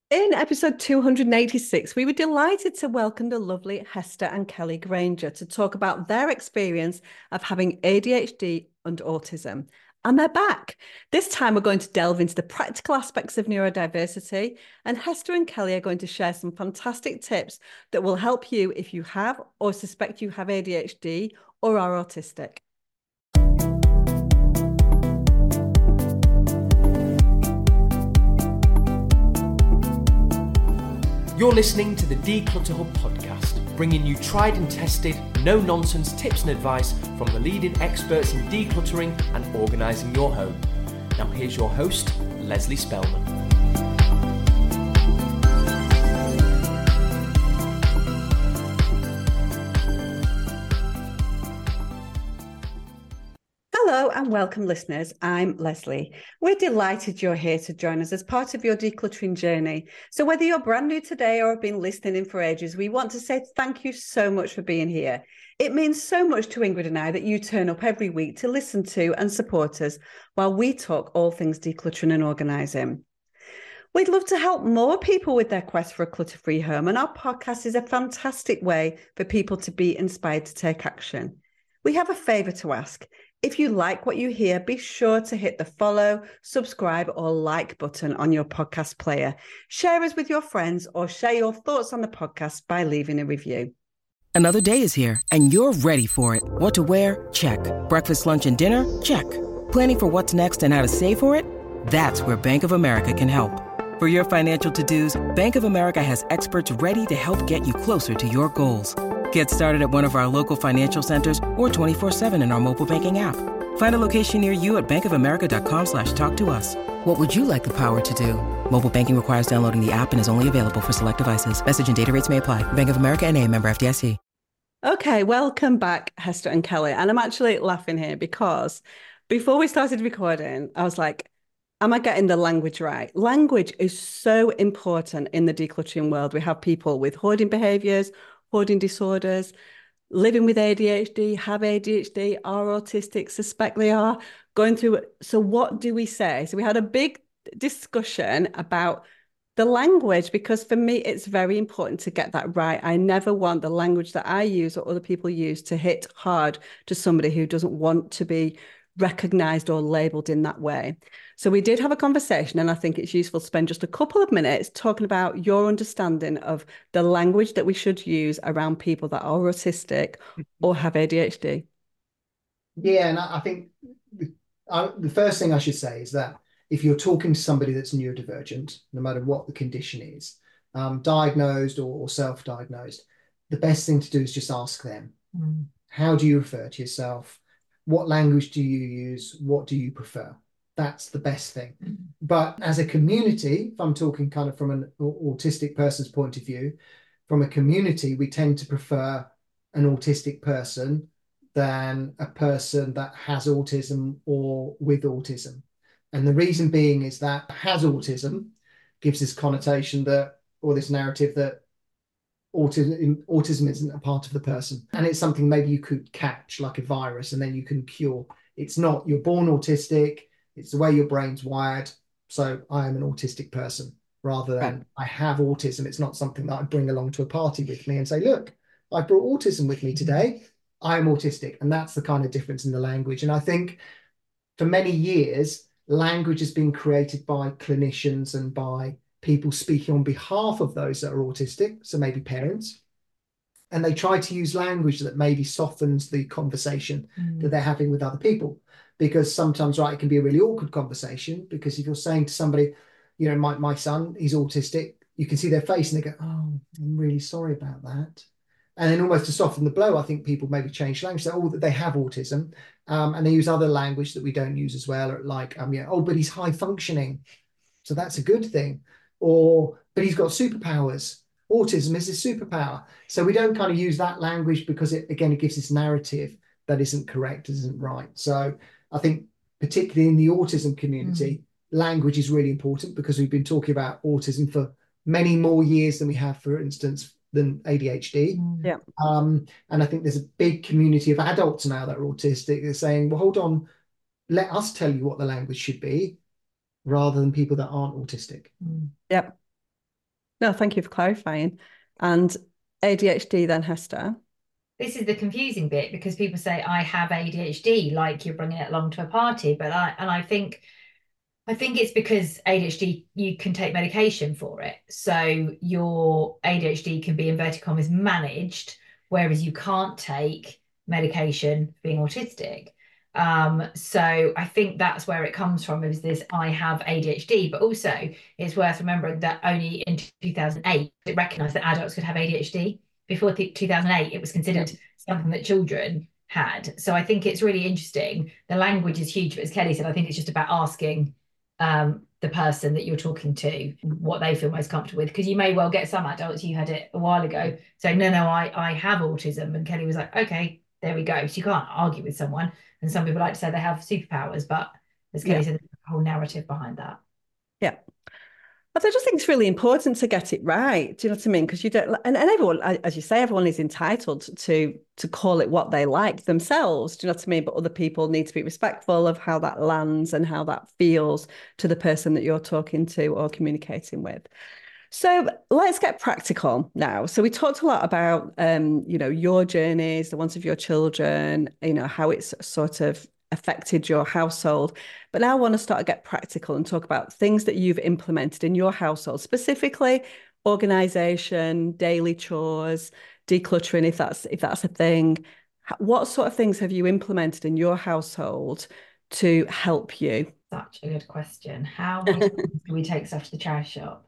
In episode 286, we were delighted to welcome the lovely Hester and Kelly Granger to talk about their experience of having ADHD and autism. And they're back. This time, we're going to delve into the practical aspects of neurodiversity, and Hester and Kelly are going to share some fantastic tips that will help you if you have or suspect you have ADHD or are autistic. You're listening to the Declutter Hub podcast, bringing you tried and tested, no-nonsense tips and advice from the leading experts in decluttering and organising your home. Now here's your host, Leslie Spellman. Hello and welcome, listeners. I'm Leslie. We're delighted you're here to join us as part of your decluttering journey. So whether you're brand new today or have been listening in for ages, we want to say thank you so much for being here. It means so much to Ingrid and I that you turn up every week to listen to and support us while we talk all things decluttering and organising. We'd love to help more people with their quest for a clutter-free home, and our podcast is a fantastic way for people to be inspired to take action. We have a favour to ask. If you like what you hear, be sure to hit the follow, subscribe, or like button on your podcast player. Share us with your friends or share your thoughts on the podcast by leaving a review. Another day is here, and you're ready for it. What to wear? Check. Breakfast, lunch, and dinner? Check. Planning for what's next and how to save for it? That's where Bank of America can help. For your financial to-dos, Bank of America has experts ready to help get you closer to your goals. Get started at one of our local financial centers or 24/7 in our mobile banking app. Find a location near you at bankofamerica.com/talktous. What would you like the power to do? Mobile banking requires downloading the app and is only available for select devices. Message and data rates may apply. Bank of America N.A., member FDIC. Okay, welcome back, Hester and Kelly. And I'm actually laughing here because before we started recording, I was like, am I getting the language right? Language is so important in the decluttering world. We have people with hoarding behaviors, hoarding disorders, living with ADHD, have ADHD, are autistic, suspect they are, going through it. So what do we say? So we had a big discussion about the language, because for me, it's very important to get that right. I never want the language that I use or other people use to hit hard to somebody who doesn't want to be recognized or labeled in that way. So we did have a conversation, and I think it's useful to spend just a couple of minutes talking about your understanding of the language that we should use around people that are autistic or have ADHD. Yeah, and I think the first thing I should say is that if you're talking to somebody that's neurodivergent, no matter what the condition is, diagnosed or self-diagnosed, the best thing to do is just ask them, how do you refer to yourself? What language do you use? What do you prefer? That's the best thing. But as a community, if I'm talking kind of from an autistic person's point of view, from a community, we tend to prefer an autistic person than a person that has autism or with autism. And the reason being is that has autism gives this connotation that, or this narrative that autism isn't a part of the person. And it's something maybe you could catch like a virus and then you can cure. It's not, you're born autistic, it's the way your brain's wired. So I am an autistic person rather than I have autism. It's not something that I bring along to a party with me and say, look, I brought autism with me today. I am autistic. And that's the kind of difference in the language. And I think for many years, language has been created by clinicians and by people speaking on behalf of those that are autistic, so maybe parents, and they try to use language that maybe softens the conversation that they're having with other people. Because sometimes, right, it can be a really awkward conversation, because if you're saying to somebody, you know, my son, he's autistic, you can see their face and they go, oh, I'm really sorry about that. And then almost to soften the blow, I think people maybe change language, say, oh, that they have autism, and they use other language that we don't use as well, like, yeah, oh, but he's high functioning, so that's a good thing. Or, but he's got superpowers. Autism is his superpower. So we don't kind of use that language because it gives this narrative that isn't correct, isn't right. So I think particularly in the autism community, language is really important, because we've been talking about autism for many more years than we have, for instance, than ADHD. Yeah. And I think there's a big community of adults now that are autistic. They're saying, well, hold on, let us tell you what the language should be, rather than people that aren't autistic. Yep. No, thank you for clarifying. And ADHD then, Hester? This is the confusing bit, because people say I have ADHD, like you're bringing it along to a party. But I think it's because ADHD, you can take medication for it. So your ADHD can be, inverted commas, managed, whereas you can't take medication for being autistic. So I think that's where it comes from, is this I have ADHD. But also it's worth remembering that only in 2008 it recognised that adults could have ADHD. Before 2008, it was considered something that children had. So I think it's really interesting. The language is huge, but as Kelly said, I think it's just about asking the person that you're talking to what they feel most comfortable with, because you may well get some adults, you had it a while ago, saying no, I have autism, and Kelly was like, okay, there we go. So you can't argue with someone. And some people like to say they have superpowers, but as Kelly said, there's a whole narrative behind that. Yeah. But I just think it's really important to get it right. Do you know what I mean? Because you don't, and everyone, as you say, everyone is entitled to call it what they like themselves. Do you know what I mean? But other people need to be respectful of how that lands and how that feels to the person that you're talking to or communicating with. So let's get practical now. So we talked a lot about, your journeys, the ones of your children, how it's sort of affected your household. But now I want to start to get practical and talk about things that you've implemented in your household, specifically organization, daily chores, decluttering, if that's a thing. What sort of things have you implemented in your household to help you? Such a good question. How many times do we take stuff to the charity shop?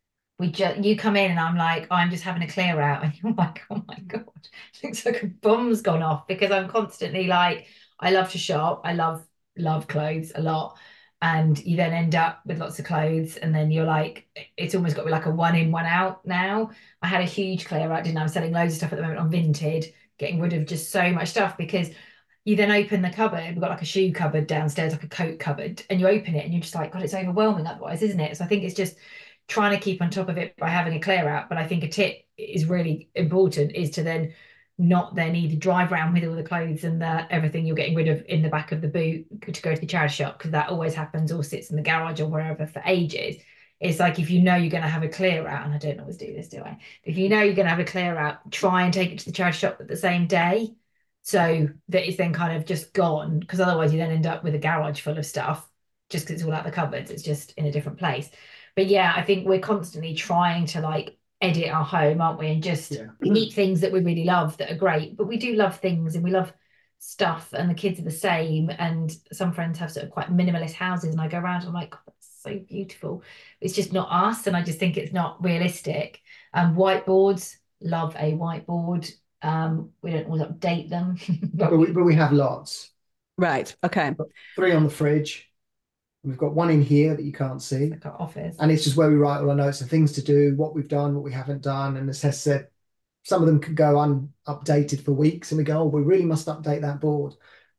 You come in and I'm like, I'm just having a clear out, and you're like, oh my God, it looks like a bomb's gone off, because I'm constantly like, I love to shop. I love clothes a lot. And you then end up with lots of clothes, and then you're like, it's almost got to be like a one in, one out now. I had a huge clear out, didn't I? I'm selling loads of stuff at the moment on Vinted, getting rid of just so much stuff, because you then open the cupboard. We've got like a shoe cupboard downstairs, like a coat cupboard, and you open it and you're just like, God, it's overwhelming otherwise, isn't it? So I think it's just trying to keep on top of it by having a clear out. But I think a tip is really important, is to then not then either drive around with all the clothes and everything you're getting rid of in the back of the boot to go to the charity shop, because that always happens, or sits in the garage or wherever for ages. It's like, if you know you're going to have a clear out, and I don't always do this, do I? If you know you're going to have a clear out, try and take it to the charity shop at the same day, so that it's then kind of just gone, because otherwise you then end up with a garage full of stuff just because it's all out the cupboards. It's just in a different place. But yeah, I think we're constantly trying to like edit our home, aren't we? And just keep things that we really love, that are great. But we do love things, and we love stuff, and the kids are the same. And some friends have sort of quite minimalist houses, and I go around and I'm like, God, that's so beautiful. It's just not us, and I just think it's not realistic. Whiteboards, love a whiteboard. We don't always update them. but we have lots. Right. Okay. 3 on the fridge. We've got 1 in here that you can't see. Like our office. And it's just where we write all our notes and things to do, what we've done, what we haven't done. And as Hess said, some of them can go unupdated for weeks, and we go, oh, we really must update that board.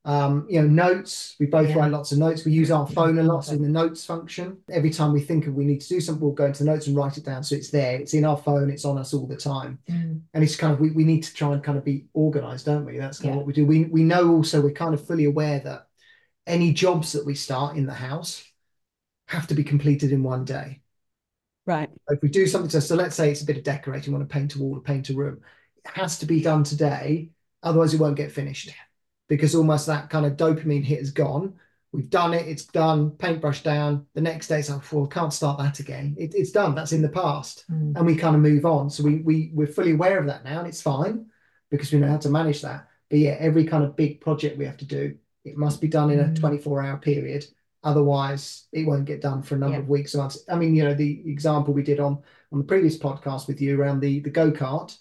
Notes, we both write lots of notes. We use our phone a lot, so in the notes function. Every time we think of we need to do something, we'll go into the notes and write it down, so it's there. It's in our phone, it's on us all the time. And it's kind of, we need to try and kind of be organized, don't we? That's kind of what we do. We know also, we're kind of fully aware that any jobs that we start in the house have to be completed in one day. Right. If we do something, so let's say it's a bit of decorating, we want to paint a wall or paint a room, it has to be done today, otherwise it won't get finished, because almost that kind of dopamine hit is gone. We've done it, it's done, paintbrush down. The next day it's like, well, can't start that again. It's done, that's in the past. And we kind of move on. So we're fully aware of that now, and it's fine, because we know how to manage that. But yeah, every kind of big project we have to do, it must be done in a 24-hour period. Otherwise, it won't get done for a number of weeks or months. I mean, the example we did on the previous podcast with you around the go-kart,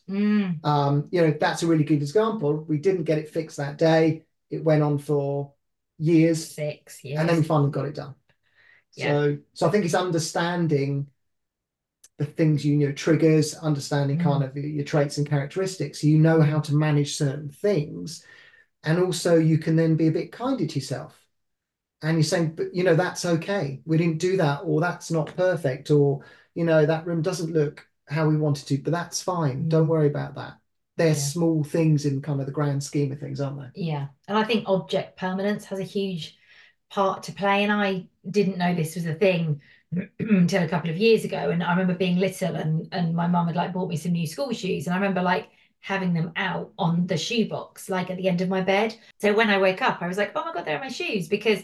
that's a really good example. We didn't get it fixed that day. It went on for years. 6 years. And then we finally got it done. So I think it's understanding the things, triggers, understanding kind of your traits and characteristics. So you know how to manage certain things. And also you can then be a bit kinder to yourself. And you're saying, but that's okay. We didn't do that, or that's not perfect, or that room doesn't look how we wanted to, but that's fine. Don't worry about that. They're small things in kind of the grand scheme of things, aren't they? Yeah. And I think object permanence has a huge part to play. And I didn't know this was a thing until a couple of years ago. And I remember being little, and my mum had like bought me some new school shoes, and I remember like having them out on the shoebox, like at the end of my bed. So when I wake up, I was like, oh my God, there are my shoes. Because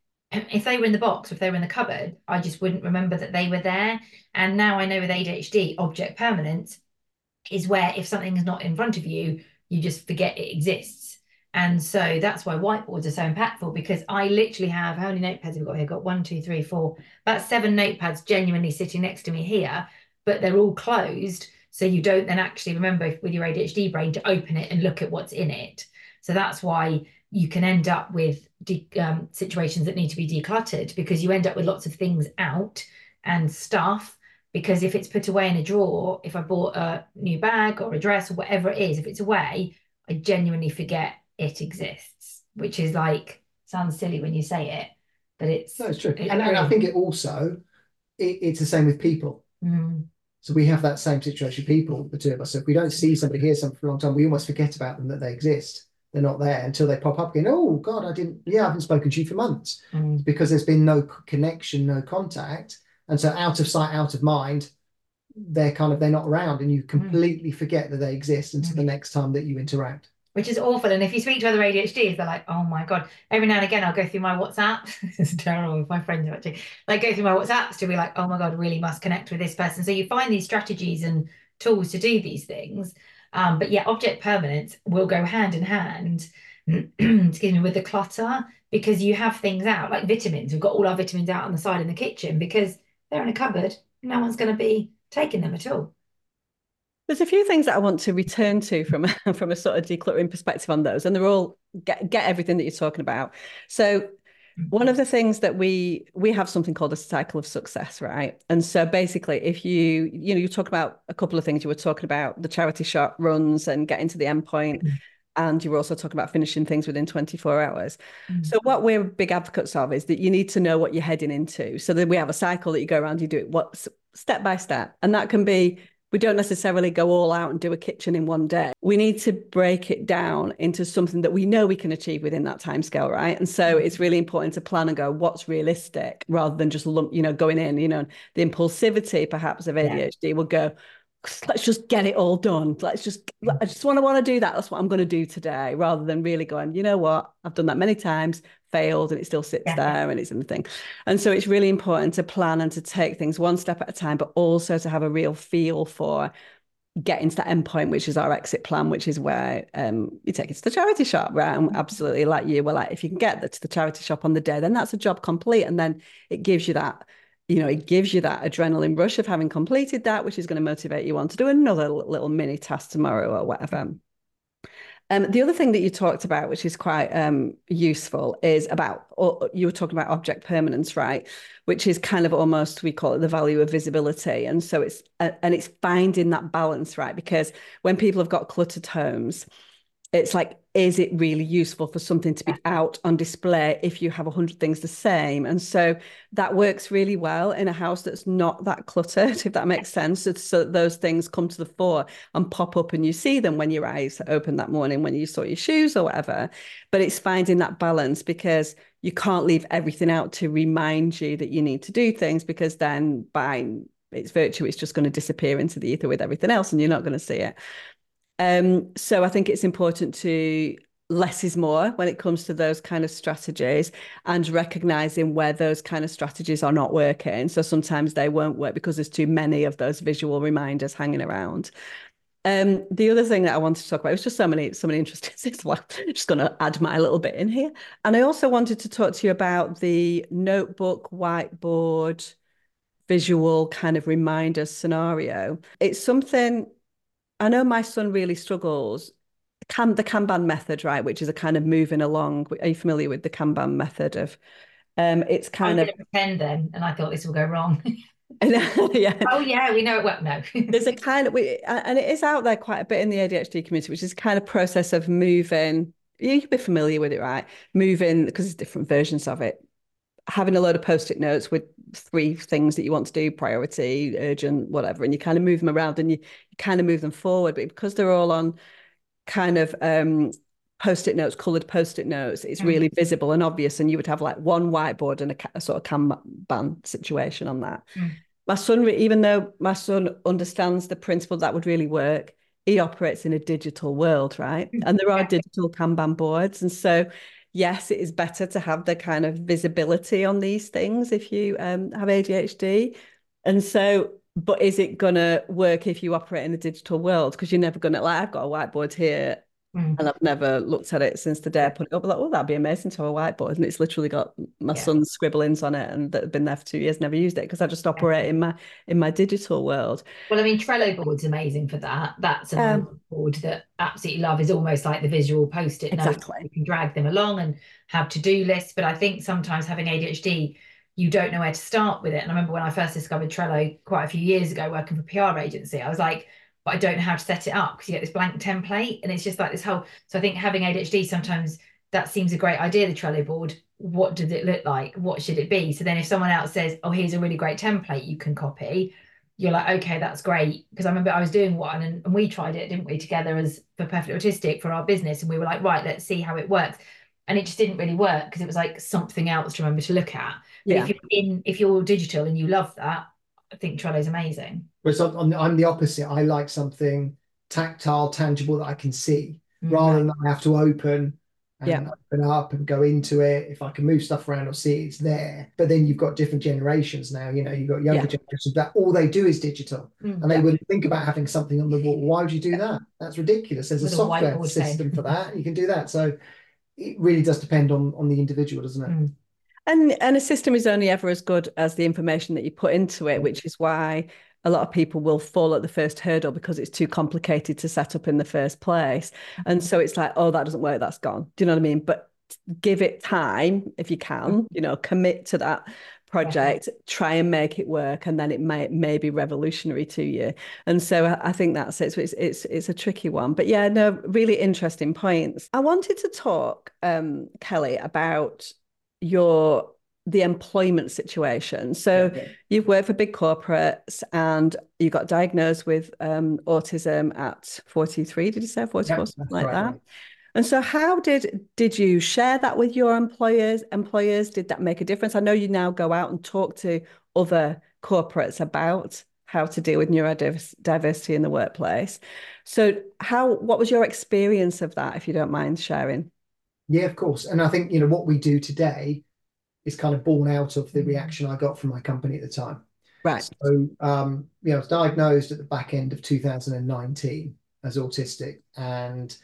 if they were in the box or if they were in the cupboard, I just wouldn't remember that they were there. And now I know with ADHD, object permanence is where if something is not in front of you, you just forget it exists. And so that's why whiteboards are so impactful, because I literally have, how many notepads have we got here? I've got 1, 2, 3, 4, about 7 notepads genuinely sitting next to me here, but they're all closed. So you don't then actually remember with your ADHD brain to open it and look at what's in it. So that's why you can end up with situations that need to be decluttered, because you end up with lots of things out and stuff. Because if it's put away in a drawer, if I bought a new bag or a dress or whatever it is, if it's away, I genuinely forget it exists, which is like, sounds silly when you say it, but it's... No, it's true. And I think it also, it's the same with people. So we have that same situation, people, the two of us. So if we don't see somebody, hear something for a long time, we almost forget about them, that they exist. They're not there until they pop up again. Oh God, I haven't spoken to you for months, because there's been no connection, no contact. And so out of sight, out of mind, they're not around, and you completely forget that they exist until the next time that you interact. Which is awful. And if you speak to other ADHDs, they're like, oh my God. Every now and again, I'll go through my WhatsApp. This is terrible with my friends actually. Like go through my WhatsApps to be like, oh my God, really must connect with this person. So you find these strategies and tools to do these things. But yeah, object permanence will go hand in hand, excuse me, with the clutter, because you have things out like vitamins. We've got all our vitamins out on the side in the kitchen because they're in a cupboard. No one's going to be taking them at all. There's a few things that I want to return to from a sort of decluttering perspective on those, and they're all get everything that you're talking about. So one of the things that we have something called a cycle of success, right? And so basically, if you talk about a couple of things, you were talking about the charity shop runs and getting to the end point, and you were also talking about finishing things within 24 hours. So what we're big advocates of is that you need to know what you're heading into. So that we have a cycle that you go around, you do it step by step, and that can be. We don't necessarily go all out and do a kitchen in one day. We need to break it down into something that we know we can achieve within that timescale, right? And so it's really important to plan and go, what's realistic, rather than just going in, the impulsivity perhaps of ADHD will go, let's just get it all done. I just want to do that. That's what I'm going to do today, rather than really going, you know what, I've done that many times, failed, and it still sits there and it's in the thing. And so it's really important to plan and to take things one step at a time, but also to have a real feel for getting to that end point, which is our exit plan, which is where you take it to the charity shop, right? And absolutely, like you were like, if you can get to the charity shop on the day, then that's a job complete. And then it gives you that adrenaline rush of having completed that, which is going to motivate you on to do another little mini task tomorrow or whatever. The other thing that you talked about, which is quite useful, is you were talking about object permanence, right? Which is kind of almost, we call it the value of visibility. And so it's finding that balance, right? Because when people have got cluttered homes, it's like, is it really useful for something to be out on display if you have 100 things the same? And so that works really well in a house that's not that cluttered, if that makes sense. So that those things come to the fore and pop up and you see them when your eyes open that morning, when you saw your shoes or whatever. But it's finding that balance, because you can't leave everything out to remind you that you need to do things, because then by its virtue, it's just going to disappear into the ether with everything else and you're not going to see it. So I think it's important to less is more when it comes to those kind of strategies, and recognizing where those kind of strategies are not working. So sometimes they won't work because there's too many of those visual reminders hanging around. The other thing that I wanted to talk about, it was just so many interesting things. Well, I'm just going to add my little bit in here. And I also wanted to talk to you about the notebook, whiteboard, visual kind of reminder scenario. It's something I know my son really struggles. The Kanban method, right, which is a kind of moving along. Are you familiar with the Kanban method of? It's kind of pretend then, and I thought this will go wrong. Yeah. Oh yeah, we know it. Well, no. There's a kind of, and it is out there quite a bit in the ADHD community, which is a kind of process of moving. You'll be familiar with it, right? Moving, because there's different versions of it. Having a load of post-it notes with 3 things that you want to do, priority, urgent, whatever, and you kind of move them around and you kind of move them forward. But because they're all on kind of post-it notes, coloured post-it notes. It's really visible and obvious, and you would have like one whiteboard and a sort of Kanban situation on that. My son, even though my son understands the principle that would really work, he operates in a digital world, right? And there are digital Kanban boards. And so, yes, it is better to have the kind of visibility on these things if you have ADHD. And so, but is it going to work if you operate in a digital world? Because you're never going to, like, I've got a whiteboard here and I've never looked at it since the day I put it up. Like, oh, that'd be amazing to have a whiteboard. And it's literally got my son's scribblings on it, and that have been there for 2 years, never used it because I just operate in my digital world. Well, I mean, Trello board's amazing for that. That's a board that I absolutely love. Is almost like the visual post-it notes. You can drag them along and have to-do lists. But I think sometimes having ADHD, you don't know where to start with it. And I remember when I first discovered Trello quite a few years ago, working for a PR agency, I was like, but I don't know how to set it up, because you get this blank template and it's just like this whole. So I think having ADHD, sometimes that seems a great idea, the Trello board. What does it look like? What should it be? So then if someone else says, oh, here's a really great template you can copy, you're like, okay, that's great. Because I remember I was doing one and we tried it, didn't we, together as for Perfectly Autistic for our business. And we were like, right, let's see how it works. And it just didn't really work because it was like something else to remember to look at. But if you're digital and you love that, I think Trello's amazing. Whereas I'm the opposite. I like something tactile, tangible that I can see, rather than I have to open up and go into it. If I can move stuff around or see it's there. But then you've got different generations now. You know, you've got younger generations that all they do is digital, and they wouldn't think about having something on the wall. Why would you do that? That's ridiculous. There's a software system for that. You can do that. So it really does depend on the individual, doesn't it? And a system is only ever as good as the information that you put into it, which is why a lot of people will fall at the first hurdle because it's too complicated to set up in the first place. And so it's like, oh, that doesn't work, that's gone. Do you know what I mean? But give it time if you can, you know, commit to that project, try and make it work, and then it may be revolutionary to you. And so I think that's it. So it's a tricky one. But yeah, no, really interesting points. I wanted to talk, Kelly, about the employment situation. So you've worked for big corporates and you got diagnosed with autism at 43, did you say 44, something like that? And so how did you share that with your employers? Did that make a difference? I know you now go out and talk to other corporates about how to deal with neurodiversity in the workplace. So what was your experience of that, if you don't mind sharing? Yeah, of course. And I think, you know, what we do today is kind of born out of the reaction I got from my company at the time. Right. So, you know, I was diagnosed at the back end of 2019 as autistic. And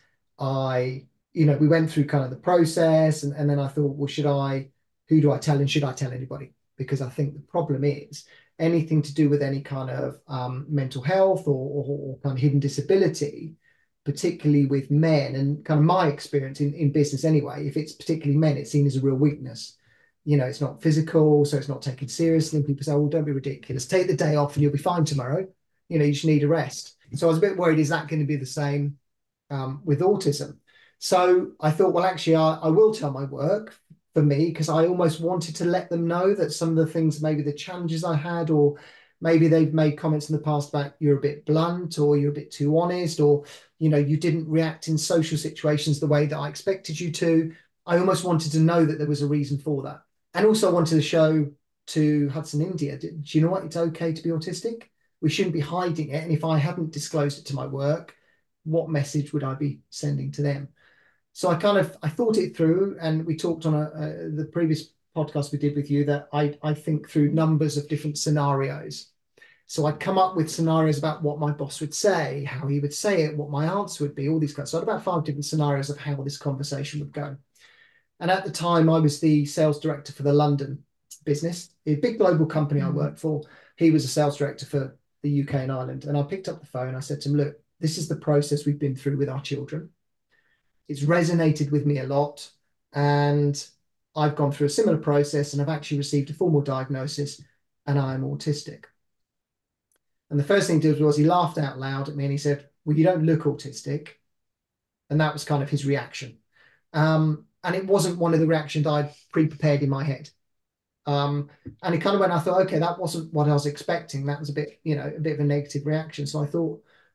we went through kind of the process. And then I thought, well, who do I tell, and should I tell anybody? Because I think the problem is anything to do with any kind of mental health or kind of hidden disability, particularly with men, and kind of my experience in business anyway, if it's particularly men, it's seen as a real weakness. You know, it's not physical, so it's not taken seriously. And people say, well, don't be ridiculous. Take the day off and you'll be fine tomorrow. You know, you just need a rest. So I was a bit worried, is that going to be the same with autism? So I thought, well, actually, I will tell my work for me, because I almost wanted to let them know that some of the things, maybe the challenges I had, or maybe they've made comments in the past about you're a bit blunt, or you're a bit too honest, or, you know, you didn't react in social situations the way that I expected you to. I almost wanted to know that there was a reason for that. And also I wanted to show to Hudson India, do you know what? It's okay to be autistic. We shouldn't be hiding it. And if I hadn't disclosed it to my work, what message would I be sending to them? So I thought it through, and we talked on the previous podcast we did with you that I think through numbers of different scenarios. So I'd come up with scenarios about what my boss would say, how he would say it, what my answer would be, all these kinds. So I had about 5 different scenarios of how this conversation would go. And at the time, I was the sales director for the London business, a big global company I worked for. He was a sales director for the UK and Ireland. And I picked up the phone. I said to him, look, this is the process we've been through with our children. It's resonated with me a lot. And I've gone through a similar process, and I've actually received a formal diagnosis, and I am autistic. And the first thing he did was he laughed out loud at me and he said, well, you don't look autistic. And that was kind of his reaction. And it wasn't one of the reactions I'd pre-prepared in my head. And it kind of went, I thought, okay, that wasn't what I was expecting. That was a bit of a negative reaction. So I thought,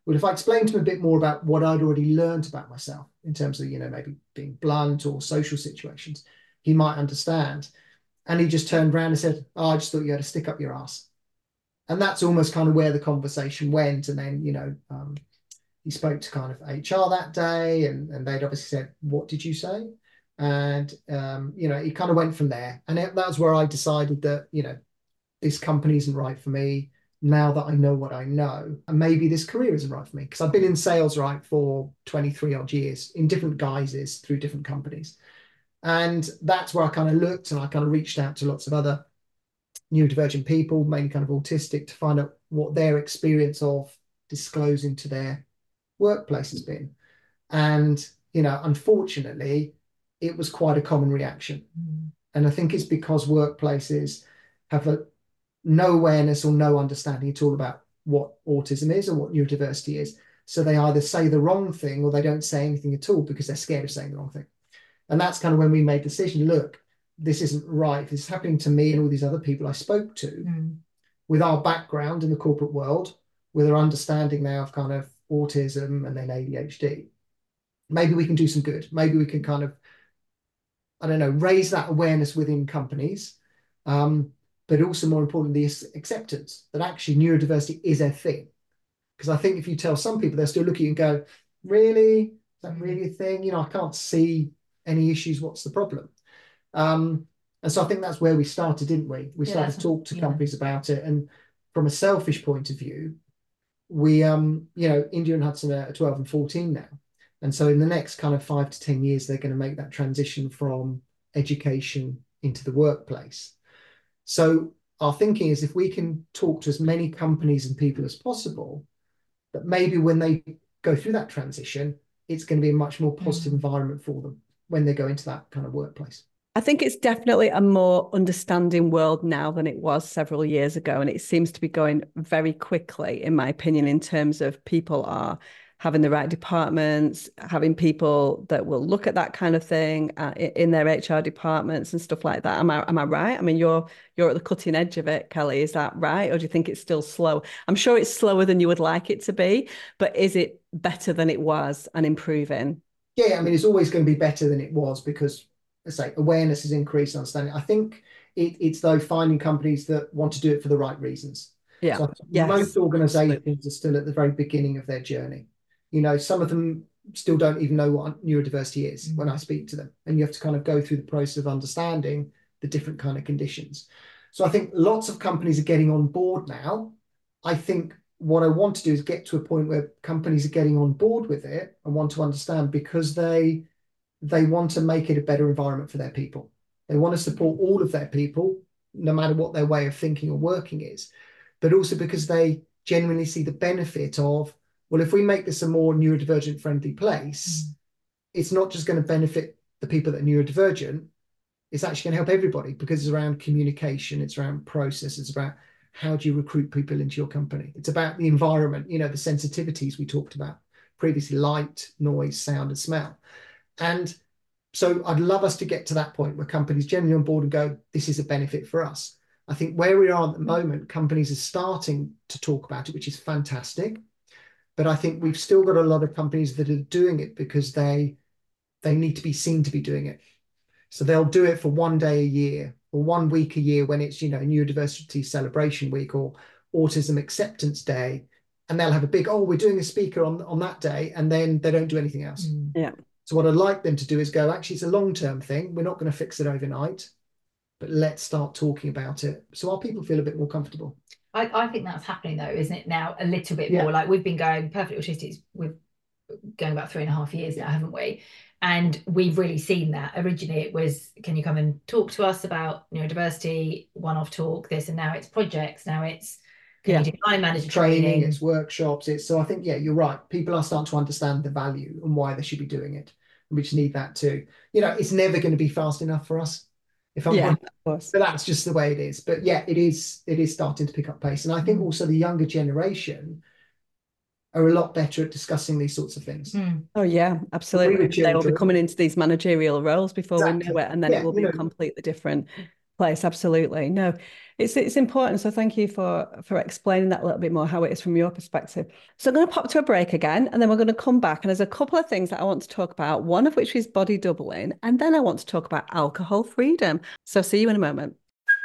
Well, if I explained to him a bit more about what I'd already learned about myself in terms of, maybe being blunt or social situations, he might understand. And he just turned around and said, "Oh, I just thought you had to stick up your ass." And that's almost kind of where the conversation went. And then, he spoke to kind of HR that day, and they'd obviously said, "What did you say?" And, he kind of went from there. And that was where I decided that, this company isn't right for me now that I know what I know. And maybe this career isn't right for me, because I've been in sales, right, for 23 odd years in different guises through different companies. And that's where I kind of looked, and I kind of reached out to lots of other neurodivergent people, mainly kind of autistic, to find out what their experience of disclosing to their workplace has been. And, unfortunately, it was quite a common reaction. And I think it's because workplaces have no awareness or no understanding at all about what autism is or what neurodiversity is. So they either say the wrong thing or they don't say anything at all because they're scared of saying the wrong thing. And that's kind of when we made the decision, look, this isn't right. This is happening to me and all these other people I spoke to with our background in the corporate world, with our understanding now of kind of autism and then ADHD. Maybe we can do some good. Maybe we can kind of, I don't know, raise that awareness within companies, but also more importantly, this acceptance that actually neurodiversity is a thing. Because I think if you tell some people, they'll still look at you and go, "Really? Is that really a thing? I can't see any issues. What's the problem?" And so I think that's where we started, didn't we? We started to talk to companies about it. And from a selfish point of view, we, India and Hudson are 12 and 14 now. And so in the next kind of 5 to 10 years, they're going to make that transition from education into the workplace. So our thinking is, if we can talk to as many companies and people as possible, that maybe when they go through that transition, it's going to be a much more positive environment for them when they go into that kind of workplace. I think it's definitely a more understanding world now than it was several years ago. And it seems to be going very quickly, in my opinion, in terms of people are having the right departments, having people that will look at that kind of thing in their HR departments and stuff like that. Am I right? I mean, you're at the cutting edge of it, Kelly. Is that right? Or do you think it's still slow? I'm sure it's slower than you would like it to be, but is it better than it was and improving? Yeah, I mean, it's always going to be better than it was because, let's say, awareness has increased, understanding. I think it's though finding companies that want to do it for the right reasons. Yeah. So most organizations are still at the very beginning of their journey. Some of them still don't even know what neurodiversity is when I speak to them. And you have to kind of go through the process of understanding the different kind of conditions. So I think lots of companies are getting on board now. I think what I want to do is get to a point where companies are getting on board with it and want to understand, because they want to make it a better environment for their people. They want to support all of their people, no matter what their way of thinking or working is, but also because they genuinely see the benefit of, well, if we make this a more neurodivergent friendly place, it's not just going to benefit the people that are neurodivergent, it's actually going to help everybody, because it's around communication, it's around process, it's about how do you recruit people into your company. It's about the environment, the sensitivities we talked about previously, light, noise, sound, and smell. And so I'd love us to get to that point where companies genuinely on board and go, this is a benefit for us. I think where we are at the moment, companies are starting to talk about it, which is fantastic. But I think we've still got a lot of companies that are doing it because they need to be seen to be doing it. So they'll do it for one day a year or 1 week a year when it's, Neurodiversity Celebration Week or Autism Acceptance Day. And they'll have a big, we're doing a speaker on that day, and then they don't do anything else. Yeah. So what I'd like them to do is go, actually, it's a long-term thing. We're not going to fix it overnight, but let's start talking about it so our people feel a bit more comfortable. I think that's happening though, isn't it now? A little bit more. Like we've been going Perfectly Autistic, we're going about 3.5 years now, haven't we? And we've really seen that. Originally it was, can you come and talk to us about neurodiversity, one-off talk, this, and now it's projects. Now it's can you do line manager training, it's workshops. So I think, you're right. People are starting to understand the value and why they should be doing it. And we just need that too. It's never going to be fast enough for us. If I'm honest, of course. But that's just the way it is. But it is starting to pick up pace. And I think also the younger generation are a lot better at discussing these sorts of things. Oh yeah, absolutely. They'll be coming into these managerial roles before we know it, and then it will be completely different. place. Absolutely. No, it's important. So thank you for explaining that a little bit more, how it is from your perspective. So I'm going to pop to a break again, and then we're going to come back. And there's a couple of things that I want to talk about, one of which is body doubling, and then I want to talk about alcohol freedom. So see you in a moment.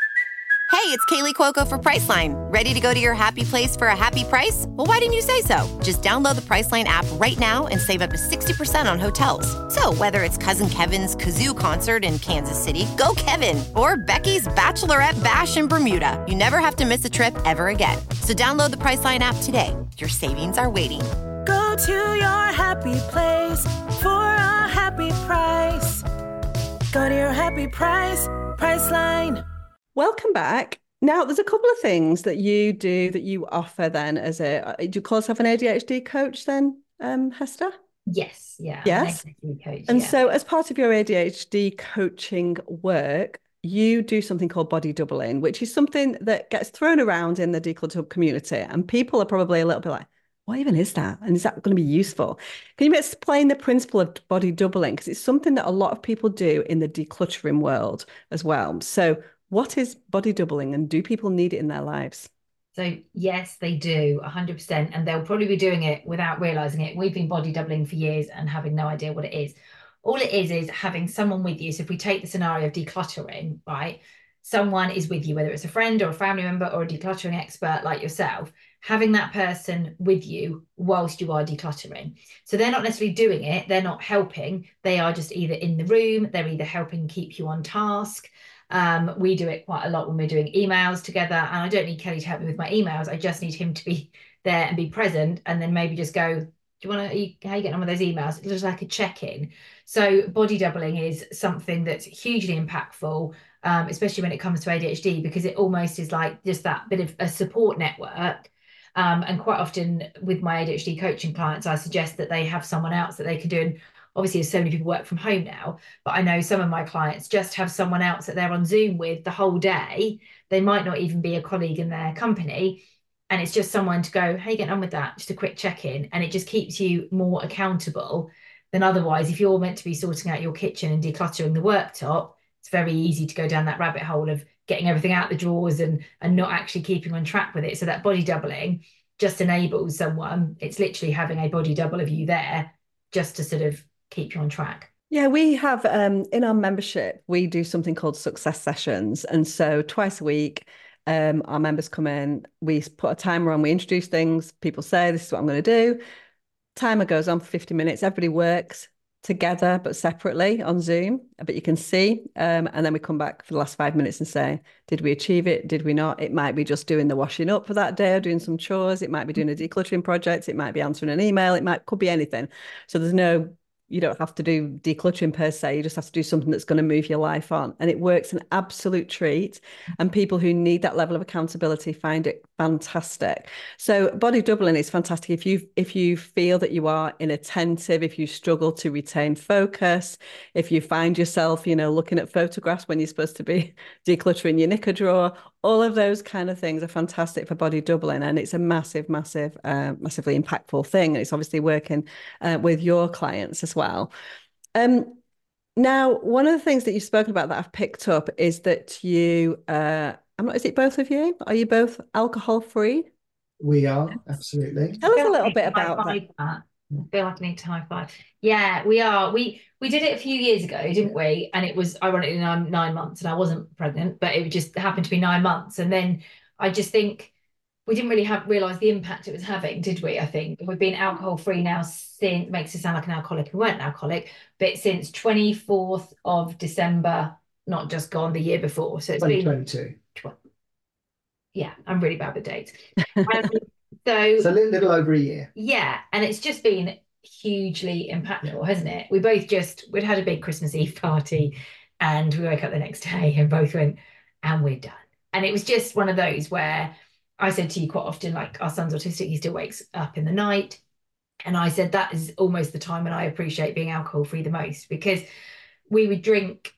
Hey, it's Kaylee Cuoco for Priceline. Ready to go to your happy place for a happy price? Well, why didn't you say so? Just download the Priceline app right now and save up to 60% on hotels. So whether it's Cousin Kevin's Kazoo Concert in Kansas City, go Kevin, or Becky's Bachelorette Bash in Bermuda, you never have to miss a trip ever again. So download the Priceline app today. Your savings are waiting. Go to your happy place for a happy price. Go to your happy price, Priceline. Welcome back. Now, there's a couple of things that you do, that you offer then as do you call yourself an ADHD coach then, Hester? Yes, yeah. Yes. I'm an ADHD coach, And yeah. so as part of your ADHD coaching work, you do something called body doubling, which is something that gets thrown around in the Declutter Hub community. And people are probably a little bit like, what even is that? And is that going to be useful? Can you explain the principle of body doubling? Because it's something that a lot of people do in the decluttering world as well. So what is body doubling, and do people need it in their lives? So yes, they do, 100%. And they'll probably be doing it without realizing it. We've been body doubling for years and having no idea what it is. All it is having someone with you. So if we take the scenario of decluttering, right? Someone is with you, whether it's a friend or a family member or a decluttering expert like yourself, having that person with you whilst you are decluttering. So they're not necessarily doing it. They're not helping. They are just either in the room. They're either helping keep you on task. We do it quite a lot when we're doing emails together, and I don't need Kelly to help me with my emails. I just need him to be there and be present, and then maybe just go, do you want to, how are you getting on with those emails? It's just like a check-in. So body doubling is something that's hugely impactful, especially when it comes to ADHD, because it almost is like just that bit of a support network. And quite often with my ADHD coaching clients, I suggest that they have someone else that they can do. And obviously, so many people work from home now, but I know some of my clients just have someone else that they're on Zoom with the whole day. They might not even be a colleague in their company. And it's just someone to go, hey, get on with that, just a quick check-in. And it just keeps you more accountable than otherwise. If you're meant to be sorting out your kitchen and decluttering the worktop, it's very easy to go down that rabbit hole of getting everything out the drawers and not actually keeping on track with it. So that body doubling just enables someone. It's literally having a body double of you there just to sort of keep you on track. Yeah, we have in our membership, we do something called success sessions. And so twice a week, our members come in, we put a timer on, we introduce things, people say, this is what I'm going to do. Timer goes on for 50 minutes. Everybody works together, but separately on Zoom, but you can see. And then we come back for the last 5 minutes and say, did we achieve it? Did we not? It might be just doing the washing up for that day or doing some chores. It might be doing a decluttering project. It might be answering an email. Could be anything. So you don't have to do decluttering per se. You just have to do something that's going to move your life on. And it works an absolute treat. And people who need that level of accountability find it fantastic. So body doubling is fantastic. If you feel that you are inattentive, if you struggle to retain focus, if you find yourself, looking at photographs when you're supposed to be decluttering your knicker drawer, all of those kind of things are fantastic for body doubling. And it's a massively impactful thing. And it's obviously working with your clients as well. Now, one of the things that you've spoken about that I've picked up is that you, is it both of you? Are you both alcohol free? We are, absolutely. Tell us a little bit about that. I feel like I need to high five. Yeah, we are. We did it a few years ago, didn't we? And it was ironically 9 months, and I wasn't pregnant, but it just happened to be 9 months. And then I just think we didn't really realize the impact it was having, did we? I think we've been alcohol free now since, makes us sound like an alcoholic. We weren't an alcoholic, but since 24th of December, not just gone, the year before. So it's 2022. Yeah, I'm really bad with dates. So it's a little over a year. Yeah, and it's just been hugely impactful, hasn't it? We'd had a big Christmas Eve party, and we woke up the next day and both went, and we're done. And it was just one of those where I said to you quite often, like, our son's autistic, he still wakes up in the night. And I said, that is almost the time when I appreciate being alcohol free the most, because we would drink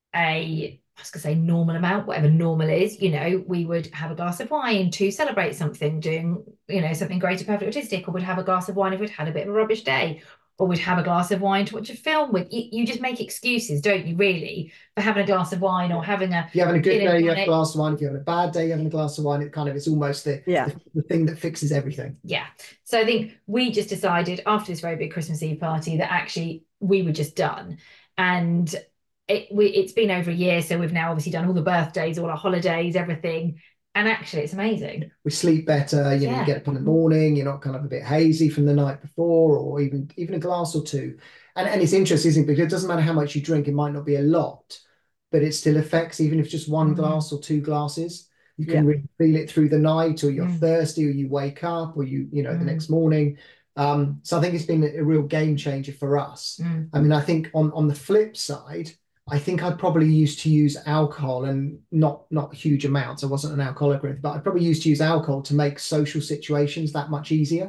normal amount, whatever normal is, we would have a glass of wine to celebrate something, doing, something great or perfectly autistic, or would have a glass of wine if we'd had a bit of a rubbish day, or we'd have a glass of wine to watch a film with. You just make excuses, don't you, really, for having a glass of wine or having a. If you're having a good day, you have a glass of wine. If you're having a bad day, you're having a glass of wine. It's almost the thing that fixes everything. Yeah. So I think we just decided after this very big Christmas Eve party that actually we were just done. And it's been over a year, so we've now obviously done all the birthdays, all our holidays, everything. And actually, it's amazing. We sleep better. You get up in the morning. You're not kind of a bit hazy from the night before, or even a glass or two. And it's interesting, isn't it? Because it doesn't matter how much you drink. It might not be a lot, but it still affects, even if just one glass or two glasses. You can really feel it through the night, or you're thirsty, or you wake up, or the next morning. So I think it's been a real game changer for us. I mean, I think on the flip side, I think I'd probably used to use alcohol, and not huge amounts. I wasn't an alcoholic or anything, but I probably used to use alcohol to make social situations that much easier.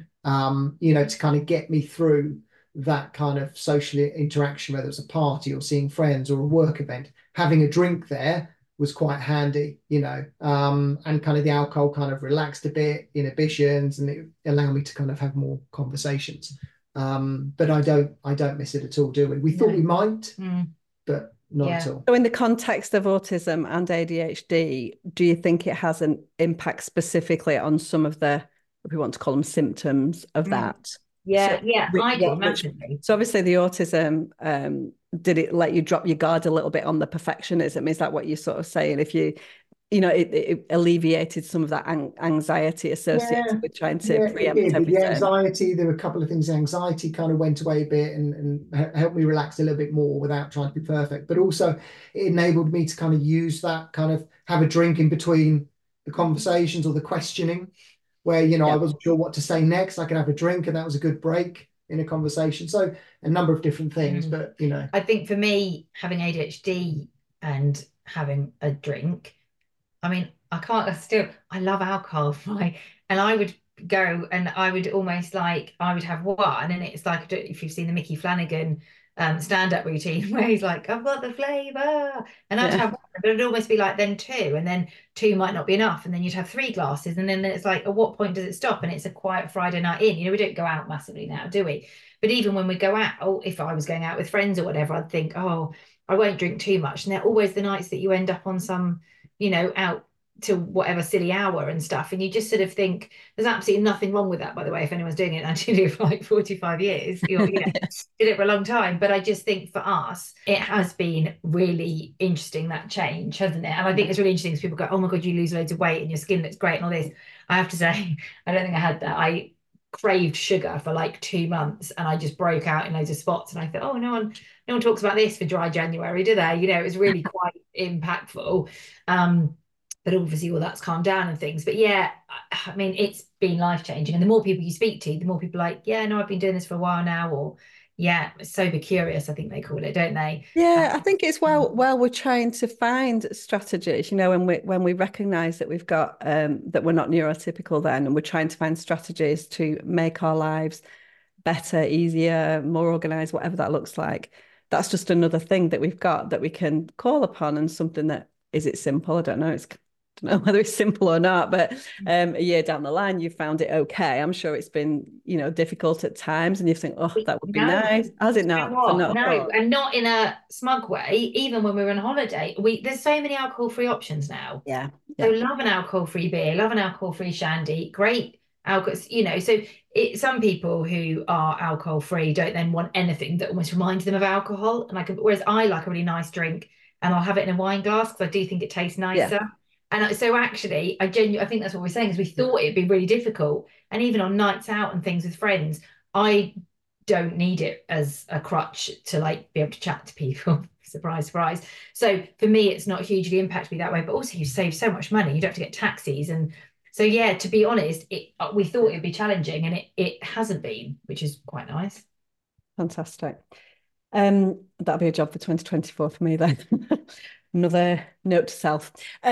To kind of get me through that kind of social interaction, whether it's a party or seeing friends or a work event. Having a drink there was quite handy, and kind of the alcohol kind of relaxed a bit, inhibitions, and it allowed me to kind of have more conversations. But I don't miss it at all, do we? We thought we might. But not at all. So in the context of autism and ADHD, do you think it has an impact specifically on some of the, if we want to call them, symptoms of that? I do massively. So obviously the autism, did it let you drop your guard a little bit on the perfectionism? Is that what you're sort of saying? If you it alleviated some of that anxiety associated with trying to preempt everything. The anxiety, there were a couple of things. The anxiety kind of went away a bit and helped me relax a little bit more without trying to be perfect. But also it enabled me to kind of use that, kind of have a drink in between the conversations or the questioning, where, I wasn't sure what to say next. I could have a drink, and that was a good break in a conversation. So a number of different things, but I think for me, having ADHD and having a drink, I mean, I love alcohol, right? And I would go and I would almost I would have one, and it's like, if you've seen the Mickey Flanagan stand-up routine where he's like, I've got the flavour, and I'd have one, but it'd almost be like then two, and then two might not be enough, and then you'd have 3 glasses, and then it's like, at what point does it stop? And it's a quiet Friday night in. We don't go out massively now, do we? But even when we go out, if I was going out with friends or whatever, I'd think, oh, I won't drink too much. And they're always the nights that you end up on some, out to whatever silly hour and stuff, and you just sort of think there's absolutely nothing wrong with that, by the way, if anyone's doing it. I did it for like 45 years, did it for a long time. But I just think for us it has been really interesting, that change, hasn't it? And I think it's really interesting because people go, oh my god, you lose loads of weight and your skin looks great and all this. I have to say, I don't think I had that. I craved sugar for like 2 months, and I just broke out in loads of spots, and I thought, oh, no one talks about this for dry January, do they? It was really quite impactful. But obviously all that's calmed down and things. But yeah, I mean, it's been life-changing. And the more people you speak to, the more people are like, yeah, no, I've been doing this for a while now, or sober curious, I think they call it, don't they? Yeah, I think it's while we're trying to find strategies, when we recognise that we've got that we're not neurotypical then, and we're trying to find strategies to make our lives better, easier, more organised, whatever that looks like. That's just another thing that we've got that we can call upon, and something that, is it simple? I don't know. I don't know whether it's simple or not, but a year down the line, you found it okay. I'm sure it's been, difficult at times, and you think, oh, that would be nice. Has it not? No, and not in a smug way. Even when we were on holiday, there's so many alcohol-free options now. Yeah. So love an alcohol-free beer, love an alcohol-free shandy, great alcohol. So some people who are alcohol-free don't then want anything that almost reminds them of alcohol. And whereas I like a really nice drink, and I'll have it in a wine glass because I do think it tastes nicer. Yeah. And so actually, I think that's what we're saying, is we thought it'd be really difficult. And even on nights out and things with friends, I don't need it as a crutch to be able to chat to people. Surprise, surprise. So for me, it's not hugely impacted me that way. But also, you save so much money. You don't have to get taxis. And so, yeah, to be honest, we thought it'd be challenging, and it hasn't been, which is quite nice. Fantastic. That'll be a job for 2024 for me then. Another note to self.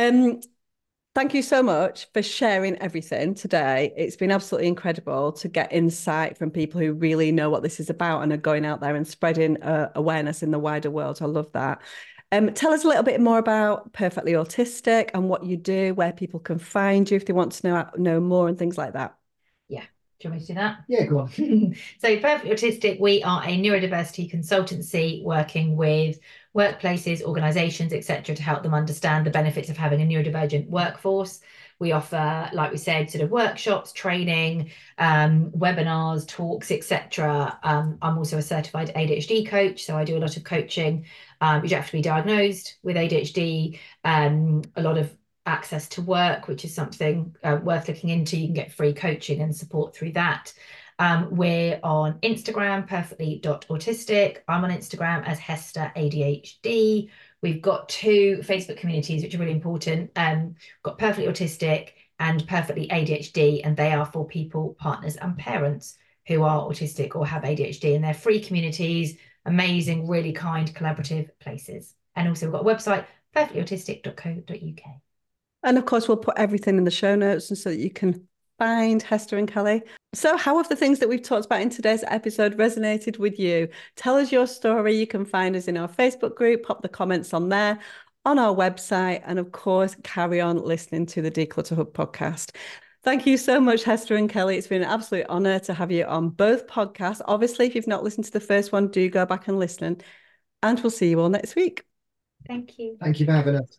Thank you so much for sharing everything today. It's been absolutely incredible to get insight from people who really know what this is about and are going out there and spreading awareness in the wider world. I love that. Tell us a little bit more about Perfectly Autistic and what you do, where people can find you if they want to know more and things like that. Yeah. Do you want me to do that? Yeah, go on. So Perfectly Autistic, we are a neurodiversity consultancy working with workplaces, organisations, etc., to help them understand the benefits of having a neurodivergent workforce. We offer, like we said, sort of workshops, training, webinars, talks, etc. I'm also a certified ADHD coach, so I do a lot of coaching. You don't have to be diagnosed with ADHD. A lot of access to work, which is something worth looking into. You can get free coaching and support through that. We're on Instagram, perfectly.autistic. I'm on Instagram as Hester ADHD. We've got 2 Facebook communities, which are really important. We've got Perfectly Autistic and Perfectly ADHD, and they are for people, partners and parents who are autistic or have ADHD, and they're free communities, amazing, really kind, collaborative places. And also we've got a website, perfectlyautistic.co.uk. And of course, we'll put everything in the show notes and so that you can find Hester and Kelly. So how have the things that we've talked about in today's episode resonated with you? Tell us your story. You can find us in our Facebook group, pop the comments on there, on our website, and of course, carry on listening to the Declutter Hub podcast. Thank you so much, Hester and Kelly. It's been an absolute honour to have you on both podcasts. Obviously, if you've not listened to the first one, do go back and listen. And we'll see you all next week. Thank you. Thank you for having us.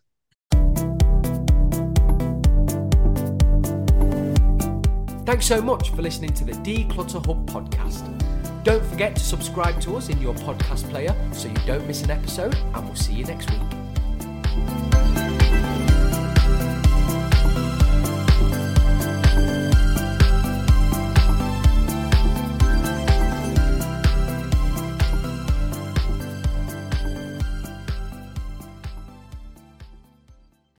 Thanks so much for listening to the Declutter Hub podcast. Don't forget to subscribe to us in your podcast player so you don't miss an episode, and we'll see you next week.